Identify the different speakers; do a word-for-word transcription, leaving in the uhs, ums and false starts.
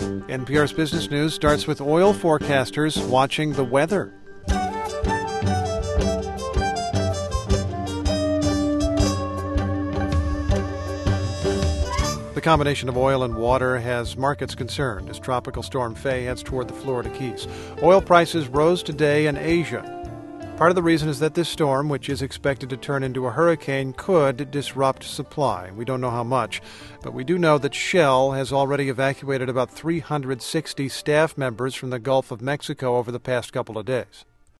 Speaker 1: N P R's Business News starts with oil forecasters watching the weather. The combination of oil and water has markets concerned as Tropical Storm Faye heads toward the Florida Keys. Oil prices rose today in Asia. Part of the reason is that this storm, which is expected to turn into a hurricane, could disrupt supply. We don't know how much, but we do know that Shell has already evacuated about three hundred sixty staff members from the Gulf of Mexico over the past couple of days.